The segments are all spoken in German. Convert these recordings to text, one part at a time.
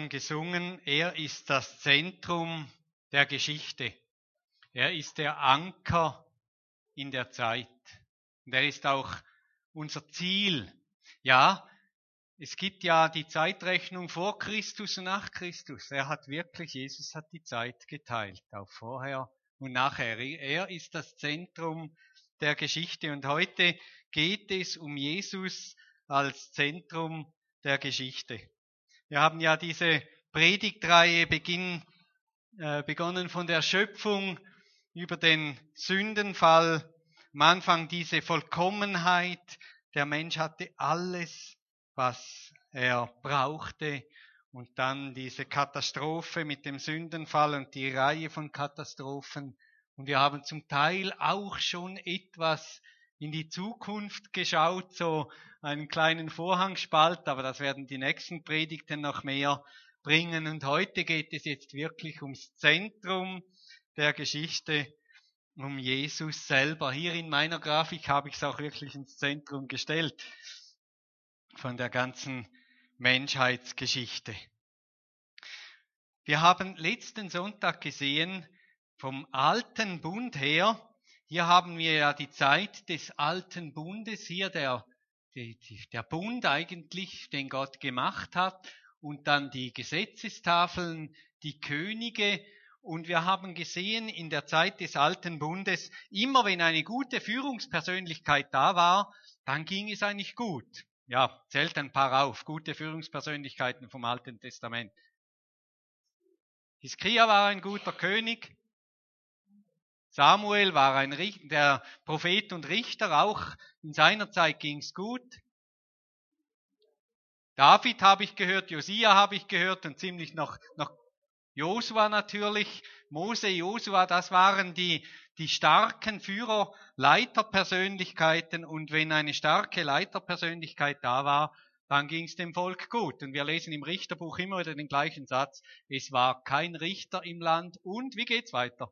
haben gesungen, er ist das Zentrum der Geschichte. Er ist der Anker in der Zeit. Und er ist auch unser Ziel. Ja, es gibt ja die Zeitrechnung vor Christus und nach Christus. Jesus hat die Zeit geteilt, auch vorher und nachher. Er ist das Zentrum der Geschichte. Und heute geht es um Jesus als Zentrum der Geschichte. Wir haben ja diese Predigtreihe begonnen von der Schöpfung über den Sündenfall. Am Anfang diese Vollkommenheit. Der Mensch hatte alles, was er brauchte. Und dann diese Katastrophe mit dem Sündenfall und die Reihe von Katastrophen. Und wir haben zum Teil auch schon etwas in die Zukunft geschaut, so einen kleinen Vorhangspalt, aber das werden die nächsten Predigten noch mehr bringen. Und heute geht es jetzt wirklich ums Zentrum der Geschichte, um Jesus selber. Hier in meiner Grafik habe ich es auch wirklich ins Zentrum gestellt von der ganzen Menschheitsgeschichte. Wir haben letzten Sonntag gesehen, vom Alten Bund her, hier haben wir ja die Zeit des Alten Bundes, hier der Bund eigentlich, den Gott gemacht hat, und dann die Gesetzestafeln, die Könige. Und wir haben gesehen, in der Zeit des Alten Bundes, immer wenn eine gute Führungspersönlichkeit da war, dann ging es eigentlich gut. Ja, zählt ein paar auf, gute Führungspersönlichkeiten vom Alten Testament. Hiskia war ein guter König. Samuel war der Prophet und Richter, auch in seiner Zeit ging's gut. David habe ich gehört, Josia habe ich gehört und ziemlich noch Josua natürlich. Mose, Josua, das waren die starken Führer, Leiterpersönlichkeiten. Und wenn eine starke Leiterpersönlichkeit da war, dann ging's dem Volk gut. Und wir lesen im Richterbuch immer wieder den gleichen Satz. Es war kein Richter im Land. Und wie geht's weiter?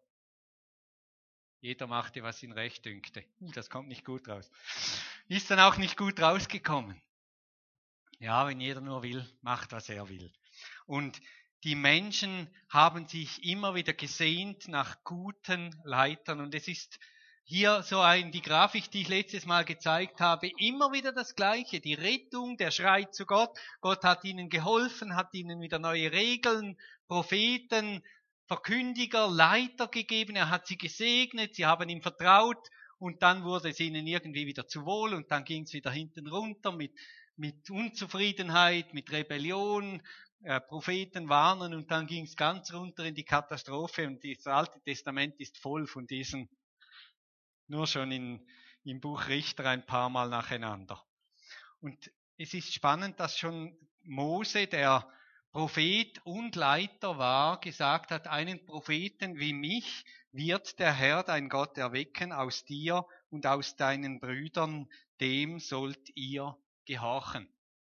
Jeder machte, was ihn recht dünkte. Das kommt nicht gut raus. Ist dann auch nicht gut rausgekommen. Ja, wenn jeder nur will, macht, was er will. Und die Menschen haben sich immer wieder gesehnt nach guten Leitern. Und es ist hier so die Grafik, die ich letztes Mal gezeigt habe, immer wieder das Gleiche. Die Rettung, der Schrei zu Gott. Gott hat ihnen geholfen, hat ihnen wieder neue Regeln, Propheten, Verkündiger, Leiter gegeben. Er hat sie gesegnet, sie haben ihm vertraut. Und dann wurde es ihnen irgendwie wieder zu wohl. Und dann ging es wieder hinten runter mit Unzufriedenheit, mit Rebellion. Propheten warnen und dann ging es ganz runter in die Katastrophe und das Alte Testament ist voll von diesen, nur schon im Buch Richter ein paar Mal nacheinander. Und es ist spannend, dass schon Mose, der Prophet und Leiter war, gesagt hat, einen Propheten wie mich wird der Herr, dein Gott, erwecken aus dir und aus deinen Brüdern, dem sollt ihr gehorchen.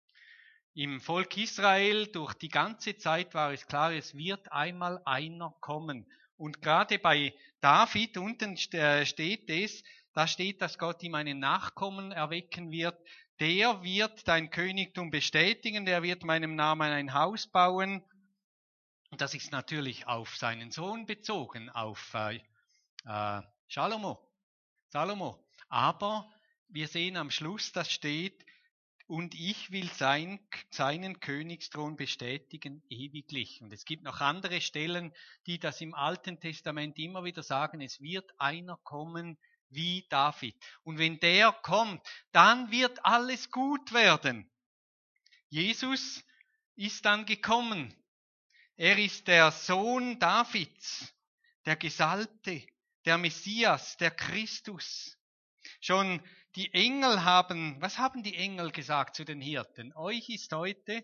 Im Volk Israel durch die ganze Zeit war es klar, es wird einmal einer kommen. Und gerade bei David unten steht es, da steht, dass Gott ihm einen Nachkommen erwecken wird. Der wird dein Königtum bestätigen, der wird meinem Namen ein Haus bauen. Und das ist natürlich auf seinen Sohn bezogen, auf Salomo. Aber wir sehen am Schluss, das steht, und ich will seinen Königsthron bestätigen ewiglich. Und es gibt noch andere Stellen, die das im Alten Testament immer wieder sagen, es wird einer kommen wie David. Und wenn der kommt, dann wird alles gut werden. Jesus ist dann gekommen. Er ist der Sohn Davids, der Gesalbte, der Messias, der Christus. Schon die Engel was haben die Engel gesagt zu den Hirten? Euch ist heute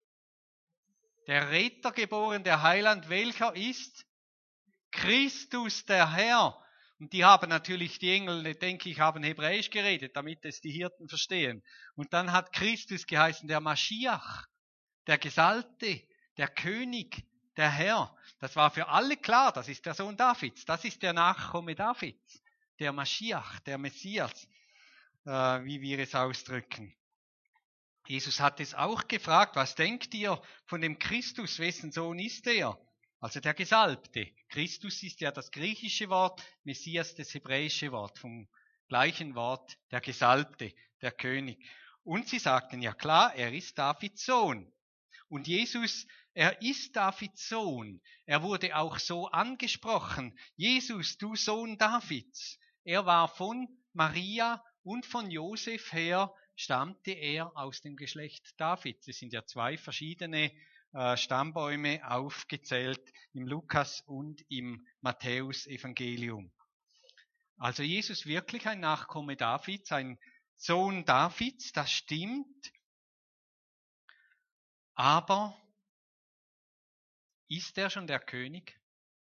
der Retter geboren, der Heiland. Welcher ist? Christus, der Herr. Und die haben natürlich, die Engel, denke ich, haben Hebräisch geredet, damit es die Hirten verstehen. Und dann hat Christus geheißen, der Maschiach, der Gesalbte, der König, der Herr. Das war für alle klar, das ist der Sohn Davids, das ist der Nachkomme Davids, der Maschiach, der Messias. Wie wir es ausdrücken. Jesus hat es auch gefragt, was denkt ihr von dem Christus, wessen Sohn ist er? Also der Gesalbte. Christus ist ja das griechische Wort, Messias das hebräische Wort, vom gleichen Wort, der Gesalbte, der König. Und sie sagten, ja klar, er ist Davids Sohn. Und Jesus, er ist Davids Sohn. Er wurde auch so angesprochen. Jesus, du Sohn Davids. Er war von Maria und von Josef her, stammte er aus dem Geschlecht Davids. Es sind ja zwei verschiedene Stammbäume aufgezählt im Lukas und im Matthäus-Evangelium. Also Jesus wirklich ein Nachkomme Davids, ein Sohn Davids, das stimmt. Aber ist er schon der König?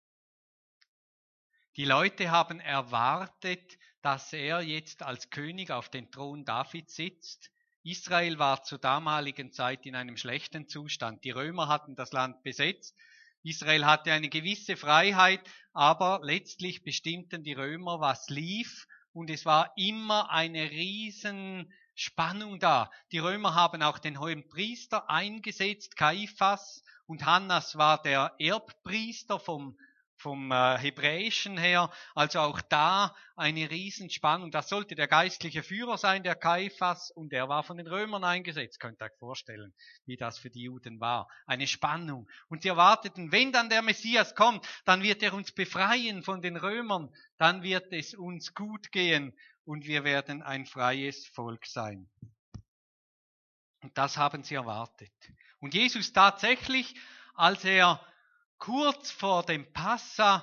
Die Leute haben erwartet, dass er jetzt als König auf den Thron Davids sitzt. Israel war zur damaligen Zeit in einem schlechten Zustand. Die Römer hatten das Land besetzt. Israel hatte eine gewisse Freiheit, aber letztlich bestimmten die Römer, was lief, und es war immer eine riesen Spannung da. Die Römer haben auch den hohen Priester eingesetzt, Kaiphas, und Hannas war der Erbpriester vom Hebräischen her, also auch da eine Riesenspannung. Das sollte der geistliche Führer sein, der Kaiphas, und er war von den Römern eingesetzt. Könnt ihr euch vorstellen, wie das für die Juden war. Eine Spannung. Und sie erwarteten, wenn dann der Messias kommt, dann wird er uns befreien von den Römern, dann wird es uns gut gehen und wir werden ein freies Volk sein. Und das haben sie erwartet. Und Jesus tatsächlich, als er kurz vor dem Passa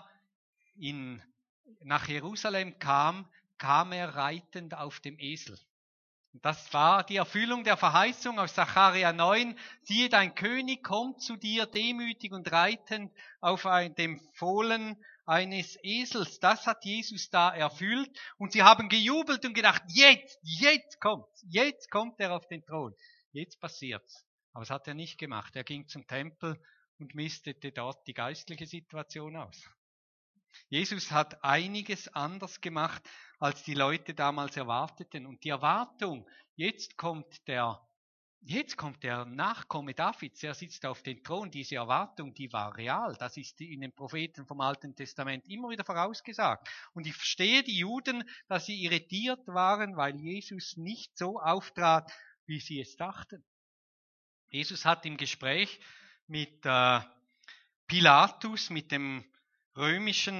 nach Jerusalem kam er reitend auf dem Esel. Und das war die Erfüllung der Verheißung aus Sacharja 9. Siehe, dein König kommt zu dir demütig und reitend auf dem Fohlen eines Esels. Das hat Jesus da erfüllt. Und sie haben gejubelt und gedacht, jetzt kommt er auf den Thron. Jetzt passiert's. Aber das hat er nicht gemacht. Er ging zum Tempel und mistete dort die geistliche Situation aus. Jesus hat einiges anders gemacht, als die Leute damals erwarteten. Und die Erwartung, jetzt kommt der Nachkomme Davids, er sitzt auf dem Thron, diese Erwartung, die war real. Das ist in den Propheten vom Alten Testament immer wieder vorausgesagt. Und ich verstehe die Juden, dass sie irritiert waren, weil Jesus nicht so auftrat, wie sie es dachten. Jesus hat im Gespräch mit Pilatus, mit dem römischen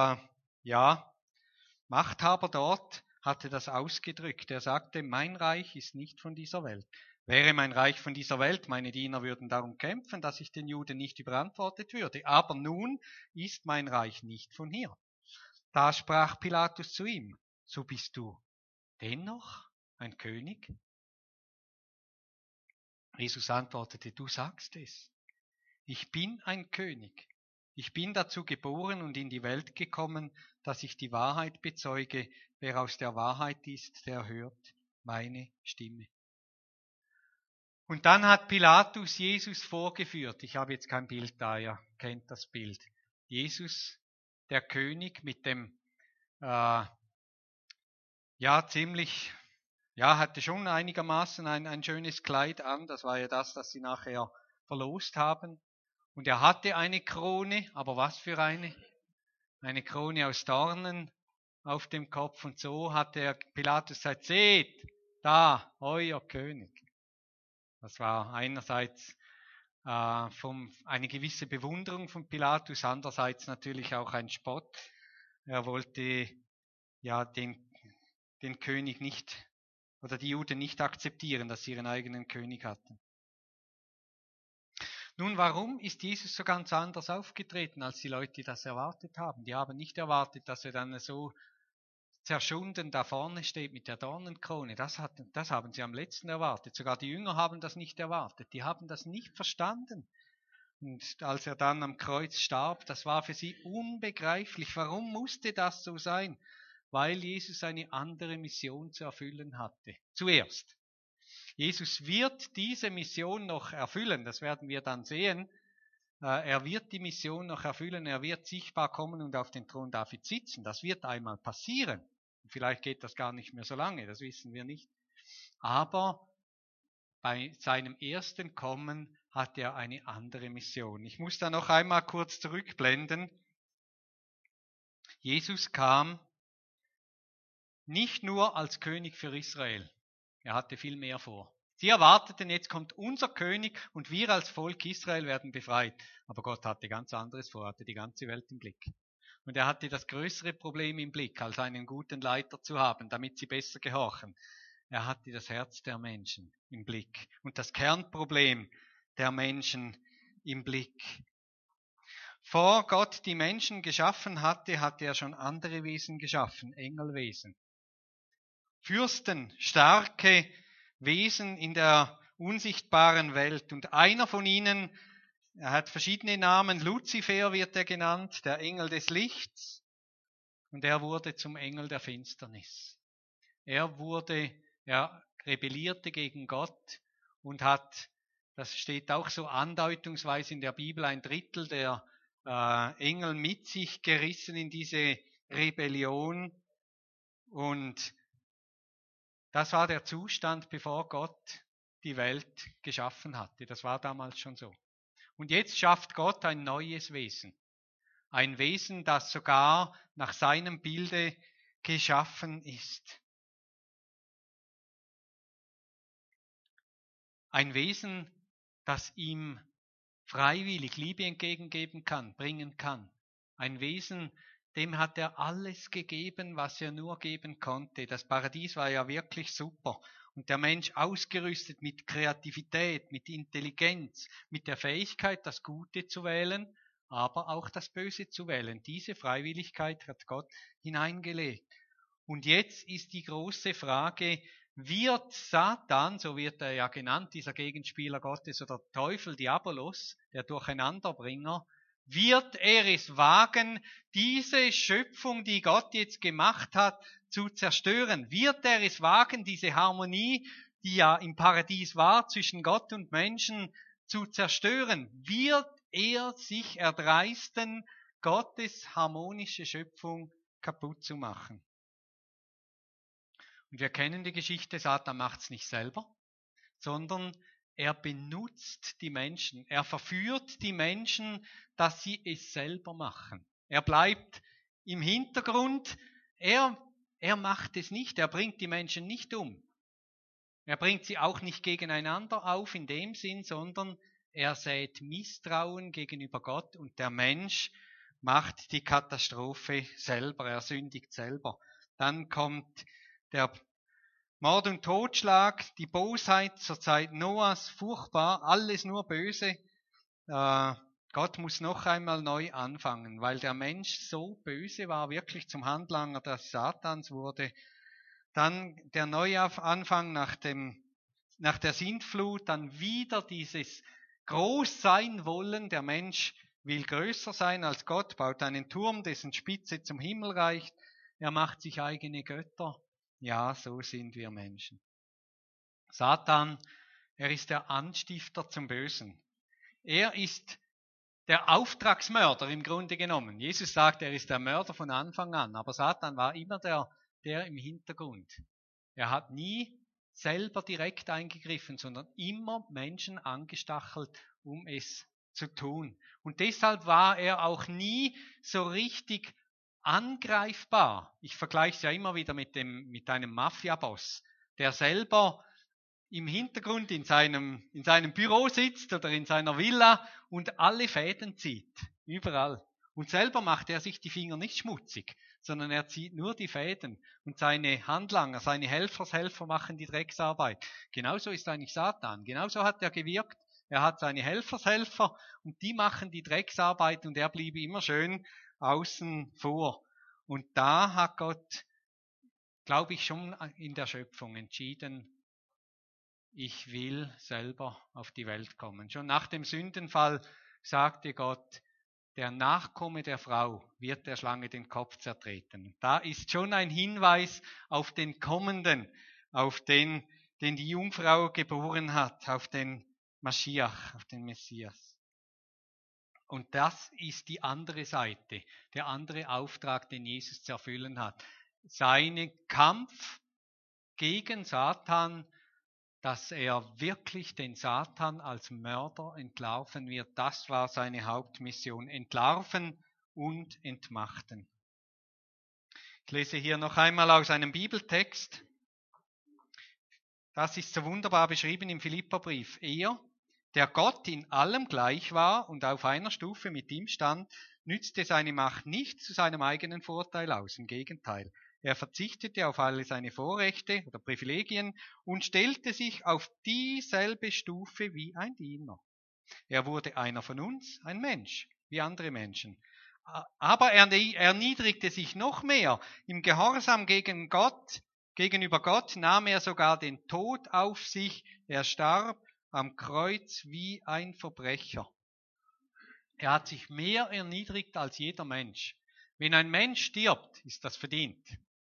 Machthaber dort, hatte das ausgedrückt. Er sagte, mein Reich ist nicht von dieser Welt. Wäre mein Reich von dieser Welt, meine Diener würden darum kämpfen, dass ich den Juden nicht überantwortet würde. Aber nun ist mein Reich nicht von hier. Da sprach Pilatus zu ihm, so bist du dennoch ein König? Jesus antwortete, du sagst es. Ich bin ein König. Ich bin dazu geboren und in die Welt gekommen, dass ich die Wahrheit bezeuge. Wer aus der Wahrheit ist, der hört meine Stimme. Und dann hat Pilatus Jesus vorgeführt. Ich habe jetzt kein Bild da, ihr kennt das Bild. Jesus, der König mit dem, hatte schon einigermaßen ein schönes Kleid an. Das war ja das sie nachher verlost haben. Und er hatte eine Krone, aber was für eine? Eine Krone aus Dornen auf dem Kopf. Und so hat der Pilatus gesagt, seht, da, euer König. Das war einerseits eine gewisse Bewunderung von Pilatus, andererseits natürlich auch ein Spott. Er wollte ja den König nicht, oder die Juden nicht akzeptieren, dass sie ihren eigenen König hatten. Nun, warum ist Jesus so ganz anders aufgetreten, als die Leute das erwartet haben? Die haben nicht erwartet, dass er dann so zerschunden da vorne steht mit der Dornenkrone. Das haben sie am letzten erwartet. Sogar die Jünger haben das nicht erwartet. Die haben das nicht verstanden. Und als er dann am Kreuz starb, das war für sie unbegreiflich. Warum musste das so sein? Weil Jesus eine andere Mission zu erfüllen hatte. Zuerst. Jesus wird diese Mission noch erfüllen, das werden wir dann sehen. Er wird die Mission noch erfüllen, er wird sichtbar kommen und auf den Thron Davids sitzen. Das wird einmal passieren. Vielleicht geht das gar nicht mehr so lange, das wissen wir nicht. Aber bei seinem ersten Kommen hatte er eine andere Mission. Ich muss da noch einmal kurz zurückblenden. Jesus kam nicht nur als König für Israel. Er hatte viel mehr vor. Sie erwarteten, jetzt kommt unser König und wir als Volk Israel werden befreit. Aber Gott hatte ganz anderes vor, hatte die ganze Welt im Blick. Und er hatte das größere Problem im Blick, als einen guten Leiter zu haben, damit sie besser gehorchen. Er hatte das Herz der Menschen im Blick und das Kernproblem der Menschen im Blick. Vor Gott die Menschen geschaffen hatte, hatte er schon andere Wesen geschaffen, Engelwesen. Fürsten, starke Wesen in der unsichtbaren Welt. Und einer von ihnen, er hat verschiedene Namen, Luzifer wird er genannt, der Engel des Lichts. Und er wurde zum Engel der Finsternis. Er rebellierte gegen Gott und hat, das steht auch so andeutungsweise in der Bibel, 1/3 der Engel mit sich gerissen in diese Rebellion. Und das war der Zustand, bevor Gott die Welt geschaffen hatte. Das war damals schon so. Und jetzt schafft Gott ein neues Wesen. Ein Wesen, das sogar nach seinem Bilde geschaffen ist. Ein Wesen, das ihm freiwillig Liebe entgegengeben kann, bringen kann. Ein Wesen, dem hat er alles gegeben, was er nur geben konnte. Das Paradies war ja wirklich super. Und der Mensch ausgerüstet mit Kreativität, mit Intelligenz, mit der Fähigkeit, das Gute zu wählen, aber auch das Böse zu wählen. Diese Freiwilligkeit hat Gott hineingelegt. Und jetzt ist die große Frage, wird Satan, so wird er ja genannt, dieser Gegenspieler Gottes oder Teufel, Diabolos, der Durcheinanderbringer, wird er es wagen, diese Schöpfung, die Gott jetzt gemacht hat, zu zerstören? Wird er es wagen, diese Harmonie, die ja im Paradies war, zwischen Gott und Menschen zu zerstören? Wird er sich erdreisten, Gottes harmonische Schöpfung kaputt zu machen? Und wir kennen die Geschichte, Satan macht es nicht selber, sondern er benutzt die Menschen. Er verführt die Menschen, dass sie es selber machen. Er bleibt im Hintergrund. Er macht es nicht. Er bringt die Menschen nicht um. Er bringt sie auch nicht gegeneinander auf in dem Sinn, sondern er sät Misstrauen gegenüber Gott und der Mensch macht die Katastrophe selber. Er sündigt selber. Dann kommt der Mord und Totschlag, die Bosheit zur Zeit Noahs, furchtbar, alles nur böse. Gott muss noch einmal neu anfangen, weil der Mensch so böse war, wirklich zum Handlanger des Satans wurde. Dann der Neuanfang nach der Sintflut, dann wieder dieses Großsein wollen. Der Mensch will größer sein als Gott, baut einen Turm, dessen Spitze zum Himmel reicht. Er macht sich eigene Götter. Ja, so sind wir Menschen. Satan, er ist der Anstifter zum Bösen. Er ist der Auftragsmörder im Grunde genommen. Jesus sagt, er ist der Mörder von Anfang an, aber Satan war immer der im Hintergrund. Er hat nie selber direkt eingegriffen, sondern immer Menschen angestachelt, um es zu tun. Und deshalb war er auch nie so richtig angreifbar. Ich vergleiche es ja immer wieder mit einem Mafia-Boss, der selber im Hintergrund in seinem Büro sitzt oder in seiner Villa und alle Fäden zieht. Überall. Und selber macht er sich die Finger nicht schmutzig, sondern er zieht nur die Fäden. Und seine Handlanger, seine Helfershelfer machen die Drecksarbeit. Genauso ist eigentlich Satan. Genauso hat er gewirkt. Er hat seine Helfershelfer und die machen die Drecksarbeit und er blieb immer schön außen vor. Und da hat Gott, glaube ich, schon in der Schöpfung entschieden, ich will selber auf die Welt kommen. Schon nach dem Sündenfall sagte Gott, der Nachkomme der Frau wird der Schlange den Kopf zertreten. Da ist schon ein Hinweis auf den Kommenden, auf den die Jungfrau geboren hat, auf den Maschiach, auf den Messias. Und das ist die andere Seite, der andere Auftrag, den Jesus zu erfüllen hat. Seinen Kampf gegen Satan dass er wirklich den Satan als Mörder entlarven wird. Das war seine Hauptmission. Entlarven und entmachten. Ich lese hier noch einmal aus einem Bibeltext. Das ist so wunderbar beschrieben im Philipperbrief. Er, der Gott in allem gleich war und auf einer Stufe mit ihm stand, nützte seine Macht nicht zu seinem eigenen Vorteil aus. Im Gegenteil. Er verzichtete auf alle seine Vorrechte oder Privilegien und stellte sich auf dieselbe Stufe wie ein Diener. Er wurde einer von uns, ein Mensch, wie andere Menschen. Aber er erniedrigte sich noch mehr. Im Gehorsam gegenüber Gott nahm er sogar den Tod auf sich. Er starb am Kreuz wie ein Verbrecher. Er hat sich mehr erniedrigt als jeder Mensch. Wenn ein Mensch stirbt, ist das verdient.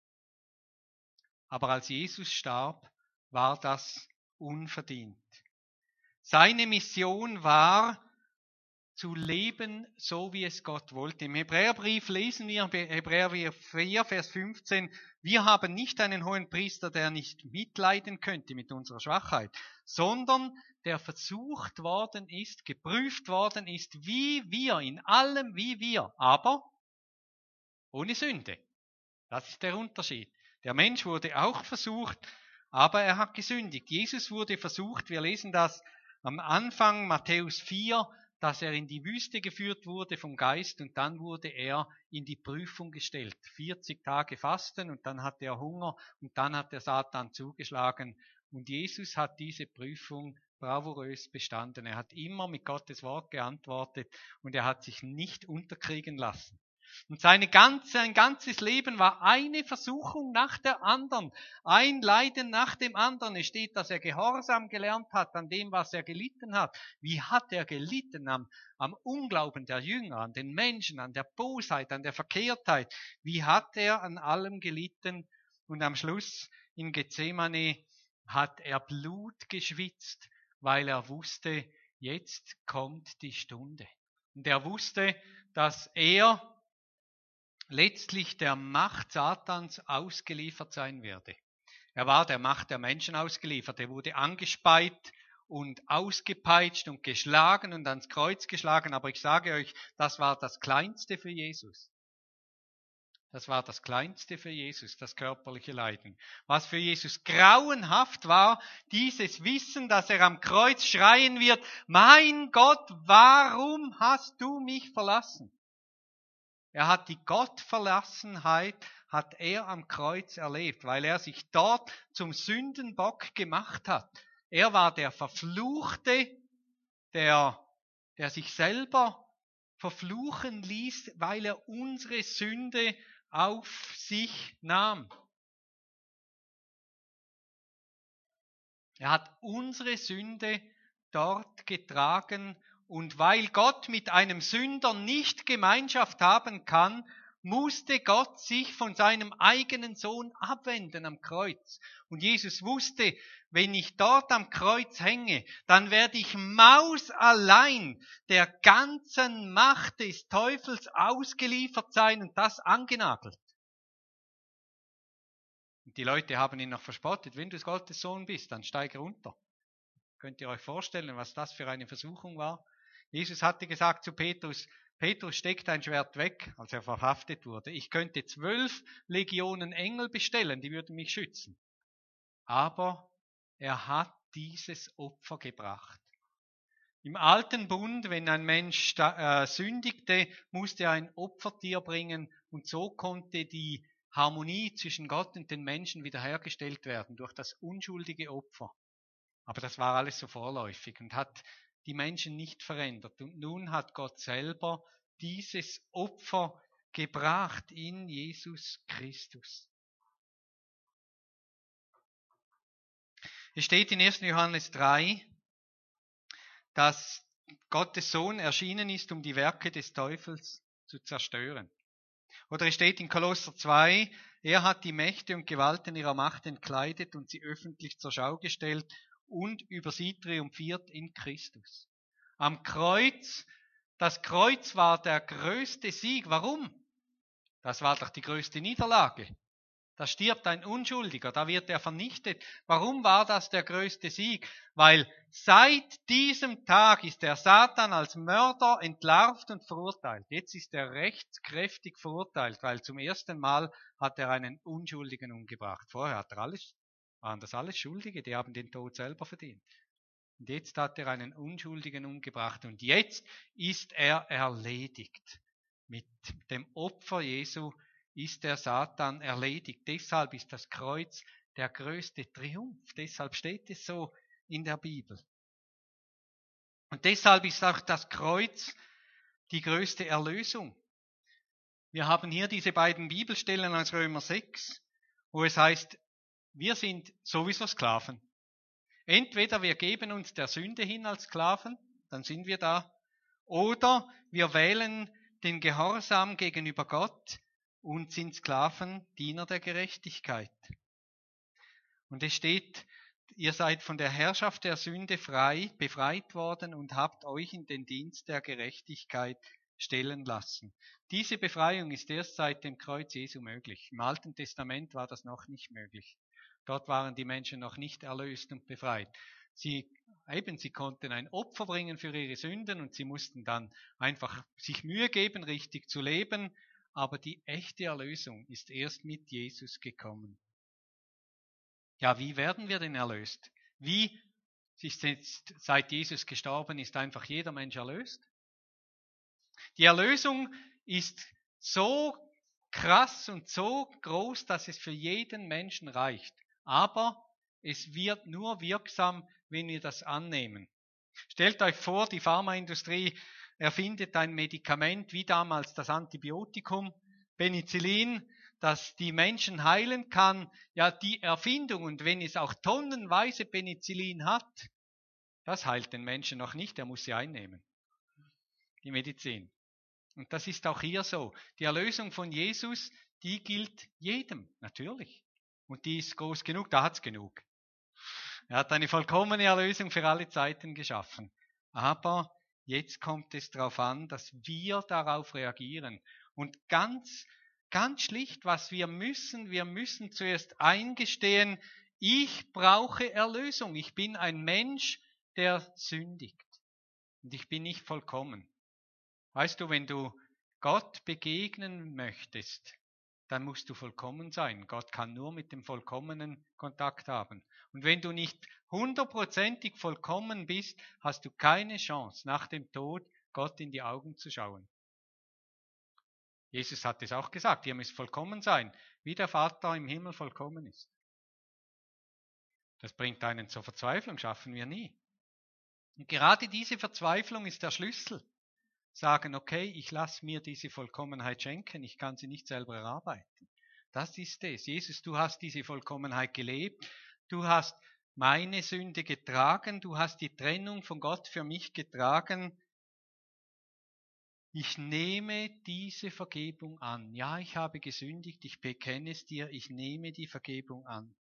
Aber als Jesus starb, war das unverdient. Seine Mission war, zu leben, so wie es Gott wollte. Im Hebräerbrief lesen wir, Hebräerbrief 4, Vers 15, wir haben nicht einen hohen Priester, der nicht mitleiden könnte mit unserer Schwachheit, sondern der versucht worden ist, geprüft worden ist, wie wir, in allem wie wir, aber ohne Sünde. Das ist der Unterschied. Der Mensch wurde auch versucht, aber er hat gesündigt. Jesus wurde versucht, wir lesen das am Anfang, Matthäus 4, dass er in die Wüste geführt wurde vom Geist und dann wurde er in die Prüfung gestellt. 40 Tage Fasten und dann hatte er Hunger und dann hat der Satan zugeschlagen. Und Jesus hat diese Prüfung bravourös bestanden. Er hat immer mit Gottes Wort geantwortet und er hat sich nicht unterkriegen lassen. Und sein ganzes Leben war eine Versuchung nach der anderen, ein Leiden nach dem anderen. Es steht, dass er Gehorsam gelernt hat an dem, was er gelitten hat. Wie hat er gelitten am Unglauben der Jünger, an den Menschen, an der Bosheit, an der Verkehrtheit? Wie hat er an allem gelitten? Und am Schluss in Gethsemane hat er Blut geschwitzt, weil er wusste, jetzt kommt die Stunde. Und er wusste, dass er letztlich der Macht Satans ausgeliefert sein werde. Er war der Macht der Menschen ausgeliefert. Er wurde angespeit und ausgepeitscht und geschlagen und ans Kreuz geschlagen. Aber ich sage euch, das war das Kleinste für Jesus. Das war das Kleinste für Jesus, das körperliche Leiden. Was für Jesus grauenhaft war, dieses Wissen, dass er am Kreuz schreien wird, mein Gott, warum hast du mich verlassen? Er hat die Gottverlassenheit, hat er am Kreuz erlebt, weil er sich dort zum Sündenbock gemacht hat. Er war der Verfluchte, der sich selber verfluchen ließ, weil er unsere Sünde auf sich nahm. Er hat unsere Sünde dort getragen. Und weil Gott mit einem Sünder nicht Gemeinschaft haben kann, musste Gott sich von seinem eigenen Sohn abwenden am Kreuz. Und Jesus wusste, wenn ich dort am Kreuz hänge, dann werde ich mausallein der ganzen Macht des Teufels ausgeliefert sein und das angenagelt. Und die Leute haben ihn noch verspottet. Wenn du Gottes Sohn bist, dann steig runter. Könnt ihr euch vorstellen, was das für eine Versuchung war? Jesus hatte gesagt zu Petrus, Petrus, steck dein Schwert weg, als er verhaftet wurde. Ich könnte 12 Legionen Engel bestellen, die würden mich schützen. Aber er hat dieses Opfer gebracht. Im alten Bund, wenn ein Mensch sündigte, musste er ein Opfertier bringen und so konnte die Harmonie zwischen Gott und den Menschen wiederhergestellt werden durch das unschuldige Opfer. Aber das war alles so vorläufig und hat die Menschen nicht verändert. Und nun hat Gott selber dieses Opfer gebracht in Jesus Christus. Es steht in 1. Johannes 3, dass Gottes Sohn erschienen ist, um die Werke des Teufels zu zerstören. Oder es steht in Kolosser 2, er hat die Mächte und Gewalten ihrer Macht entkleidet und sie öffentlich zur Schau gestellt und über sie triumphiert in Christus. Am Kreuz, das Kreuz war der größte Sieg. Warum? Das war doch die größte Niederlage. Da stirbt ein Unschuldiger, da wird er vernichtet. Warum war das der größte Sieg? Weil seit diesem Tag ist der Satan als Mörder entlarvt und verurteilt. Jetzt ist er rechtskräftig verurteilt, weil zum ersten Mal hat er einen Unschuldigen umgebracht. Vorher waren das alles Schuldige, die haben den Tod selber verdient. Und jetzt hat er einen Unschuldigen umgebracht und jetzt ist er erledigt. Mit dem Opfer Jesu ist der Satan erledigt. Deshalb ist das Kreuz der größte Triumph. Deshalb steht es so in der Bibel. Und deshalb ist auch das Kreuz die größte Erlösung. Wir haben hier diese beiden Bibelstellen aus Römer 6, wo es heißt, wir sind sowieso Sklaven. Entweder wir geben uns der Sünde hin als Sklaven, dann sind wir da, oder wir wählen den Gehorsam gegenüber Gott und sind Sklaven, Diener der Gerechtigkeit. Und es steht, ihr seid von der Herrschaft der Sünde befreit worden und habt euch in den Dienst der Gerechtigkeit stellen lassen. Diese Befreiung ist erst seit dem Kreuz Jesu möglich. Im Alten Testament war das noch nicht möglich. Dort waren die Menschen noch nicht erlöst und befreit. Sie konnten ein Opfer bringen für ihre Sünden und sie mussten dann einfach sich Mühe geben, richtig zu leben. Aber die echte Erlösung ist erst mit Jesus gekommen. Ja, wie werden wir denn erlöst? Wie ist jetzt, seit Jesus gestorben ist, einfach jeder Mensch erlöst? Die Erlösung ist so krass und so groß, dass es für jeden Menschen reicht. Aber es wird nur wirksam, wenn wir das annehmen. Stellt euch vor, die Pharmaindustrie erfindet ein Medikament wie damals das Antibiotikum, Penicillin, das die Menschen heilen kann. Ja, die Erfindung, und wenn es auch tonnenweise Penicillin hat, das heilt den Menschen noch nicht, er muss sie einnehmen, die Medizin. Und das ist auch hier so. Die Erlösung von Jesus, die gilt jedem, natürlich. Und die ist groß genug, da hat's genug. Er hat eine vollkommene Erlösung für alle Zeiten geschaffen. Aber jetzt kommt es darauf an, dass wir darauf reagieren. Und ganz schlicht, was wir müssen zuerst eingestehen, ich brauche Erlösung. Ich bin ein Mensch, der sündigt. Und ich bin nicht vollkommen. Weißt du, wenn du Gott begegnen möchtest, dann musst du vollkommen sein. Gott kann nur mit dem Vollkommenen Kontakt haben. Und wenn du nicht 100%ig vollkommen bist, hast du keine Chance, nach dem Tod Gott in die Augen zu schauen. Jesus hat es auch gesagt, ihr müsst vollkommen sein, wie der Vater im Himmel vollkommen ist. Das bringt einen zur Verzweiflung, schaffen wir nie. Und gerade diese Verzweiflung ist der Schlüssel. Sagen, okay, ich lasse mir diese Vollkommenheit schenken, ich kann sie nicht selber erarbeiten. Das ist es. Jesus, du hast diese Vollkommenheit gelebt, du hast meine Sünde getragen, du hast die Trennung von Gott für mich getragen. Ich nehme diese Vergebung an. Ja, ich habe gesündigt, ich bekenne es dir, ich nehme die Vergebung an.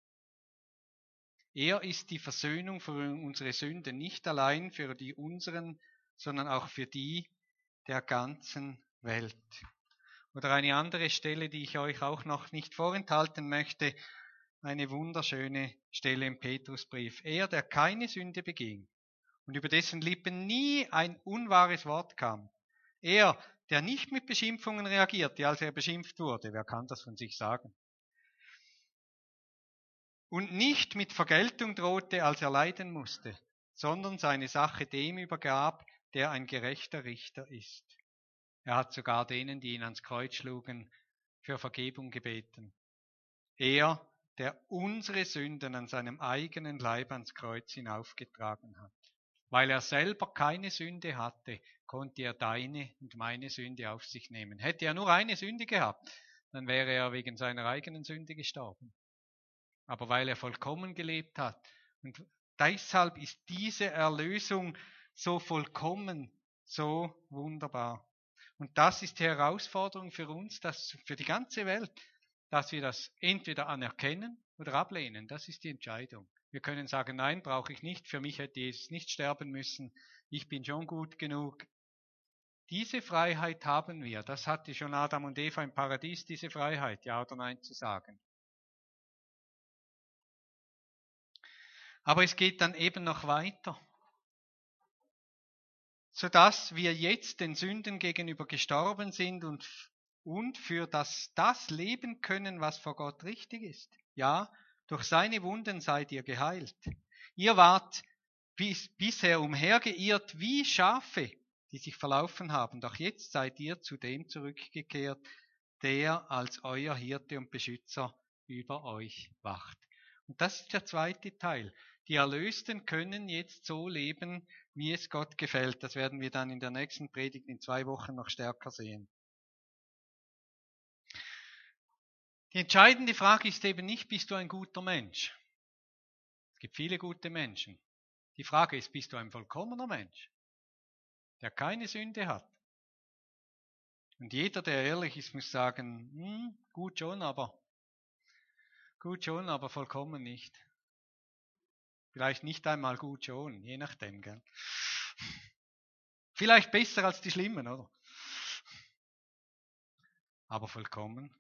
Er ist die Versöhnung für unsere Sünden, nicht allein für die unseren, sondern auch für die der ganzen Welt. Oder eine andere Stelle, die ich euch auch noch nicht vorenthalten möchte, eine wunderschöne Stelle im Petrusbrief. Er, der keine Sünde beging und über dessen Lippen nie ein unwahres Wort kam. Er, der nicht mit Beschimpfungen reagierte, als er beschimpft wurde. Wer kann das von sich sagen? Und nicht mit Vergeltung drohte, als er leiden musste, sondern seine Sache dem übergab, der ein gerechter Richter ist. Er hat sogar denen, die ihn ans Kreuz schlugen, für Vergebung gebeten. Er, der unsere Sünden an seinem eigenen Leib ans Kreuz hinaufgetragen hat. Weil er selber keine Sünde hatte, konnte er deine und meine Sünde auf sich nehmen. Hätte er nur eine Sünde gehabt, dann wäre er wegen seiner eigenen Sünde gestorben. Aber weil er vollkommen gelebt hat. Und deshalb ist diese Erlösung so vollkommen, so wunderbar. Und das ist die Herausforderung für uns, für die ganze Welt, dass wir das entweder anerkennen oder ablehnen. Das ist die Entscheidung. Wir können sagen, nein, brauche ich nicht, für mich hätte Jesus nicht sterben müssen, ich bin schon gut genug. Diese Freiheit haben wir. Das hatte schon Adam und Eva im Paradies, diese Freiheit, ja oder nein zu sagen. Aber es geht dann eben noch weiter. Sodass wir jetzt den Sünden gegenüber gestorben sind und für das leben können, was vor Gott richtig ist. Ja, durch seine Wunden seid ihr geheilt. Ihr wart bisher umhergeirrt wie Schafe, die sich verlaufen haben. Doch jetzt seid ihr zu dem zurückgekehrt, der als euer Hirte und Beschützer über euch wacht. Und das ist der zweite Teil. Die Erlösten können jetzt so leben, wie es Gott gefällt. Das werden wir dann in der nächsten Predigt in 2 Wochen noch stärker sehen. Die entscheidende Frage ist eben nicht, bist du ein guter Mensch? Es gibt viele gute Menschen. Die Frage ist, bist du ein vollkommener Mensch, der keine Sünde hat? Und jeder, der ehrlich ist, muss sagen, gut schon, aber vollkommen nicht. Vielleicht nicht einmal gut schon, je nachdem, gell? Vielleicht besser als die Schlimmen, oder? Aber vollkommen.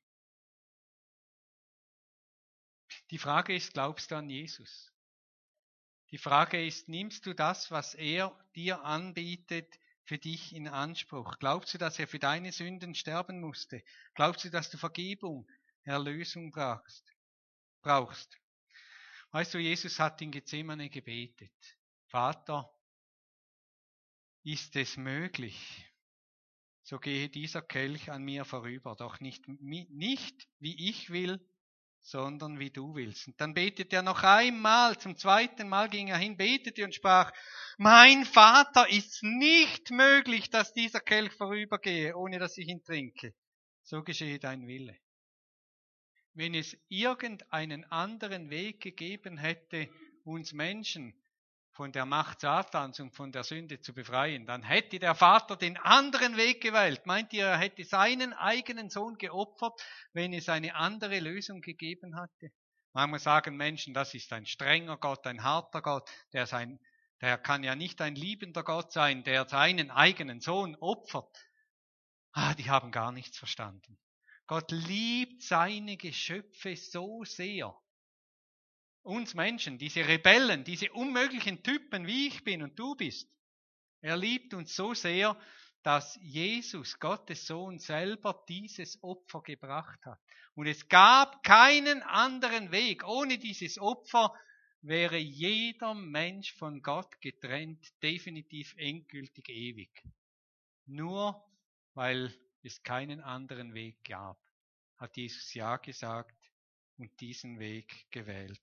Die Frage ist, glaubst du an Jesus? Die Frage ist, nimmst du das, was er dir anbietet, für dich in Anspruch? Glaubst du, dass er für deine Sünden sterben musste? Glaubst du, dass du Vergebung, Erlösung brauchst? Weißt du, Jesus hat in Gethsemane gebetet. Vater, ist es möglich, so gehe dieser Kelch an mir vorüber, doch nicht wie ich will, sondern wie du willst. Und dann betet er noch einmal, zum zweiten Mal ging er hin, betete und sprach, mein Vater, ist nicht möglich, dass dieser Kelch vorübergehe, ohne dass ich ihn trinke. So geschehe dein Wille. Wenn es irgendeinen anderen Weg gegeben hätte, uns Menschen von der Macht Satans und von der Sünde zu befreien, dann hätte der Vater den anderen Weg gewählt. Meint ihr, er hätte seinen eigenen Sohn geopfert, wenn es eine andere Lösung gegeben hatte? Manchmal sagen Menschen, das ist ein strenger Gott, ein harter Gott, der kann ja nicht ein liebender Gott sein, der seinen eigenen Sohn opfert. Die haben gar nichts verstanden. Gott liebt seine Geschöpfe so sehr. Uns Menschen, diese Rebellen, diese unmöglichen Typen, wie ich bin und du bist. Er liebt uns so sehr, dass Jesus, Gottes Sohn, selber dieses Opfer gebracht hat. Und es gab keinen anderen Weg. Ohne dieses Opfer wäre jeder Mensch von Gott getrennt, definitiv endgültig ewig. Nur weil es keinen anderen Weg gab, hat Jesus Ja gesagt und diesen Weg gewählt.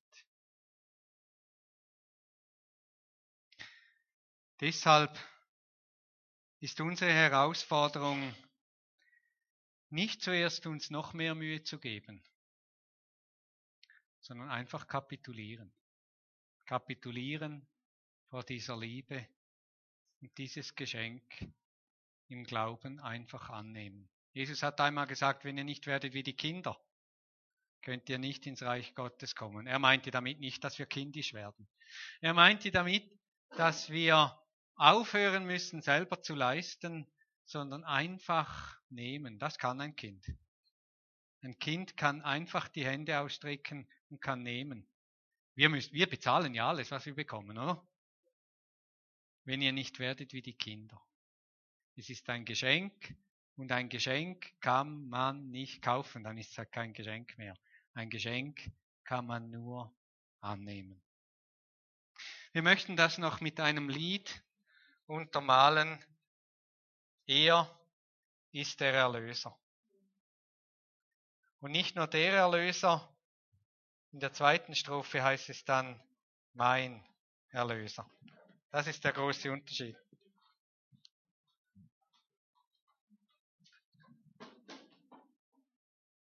Deshalb ist unsere Herausforderung, nicht zuerst uns noch mehr Mühe zu geben, sondern einfach kapitulieren. Kapitulieren vor dieser Liebe und dieses Geschenk im Glauben einfach annehmen. Jesus hat einmal gesagt, wenn ihr nicht werdet wie die Kinder, könnt ihr nicht ins Reich Gottes kommen. Er meinte damit nicht, dass wir kindisch werden. Er meinte damit, dass wir aufhören müssen, selber zu leisten, sondern einfach nehmen. Das kann ein Kind. Ein Kind kann einfach die Hände ausstrecken und kann nehmen. Wir bezahlen ja alles, was wir bekommen, oder? Wenn ihr nicht werdet wie die Kinder. Es ist ein Geschenk und ein Geschenk kann man nicht kaufen, dann ist es halt kein Geschenk mehr. Ein Geschenk kann man nur annehmen. Wir möchten das noch mit einem Lied untermalen. Er ist der Erlöser. Und nicht nur der Erlöser, in der zweiten Strophe heißt es dann mein Erlöser. Das ist der große Unterschied.